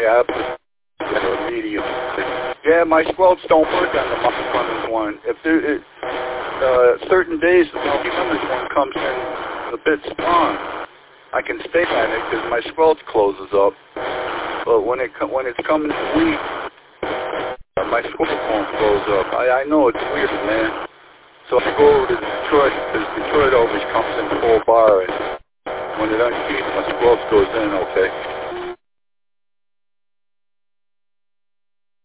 Yeah, a medium. Yeah, my squelch don't work on the Mullins one. If there certain days the Mullins one comes in a bit strong, I can stay on it because my squelch closes up. But when it's coming weak, my squelch won't close up. I know it's weird, man. So I go over to Detroit because Detroit always comes in full bar, and when it unheats, my squelch goes in okay.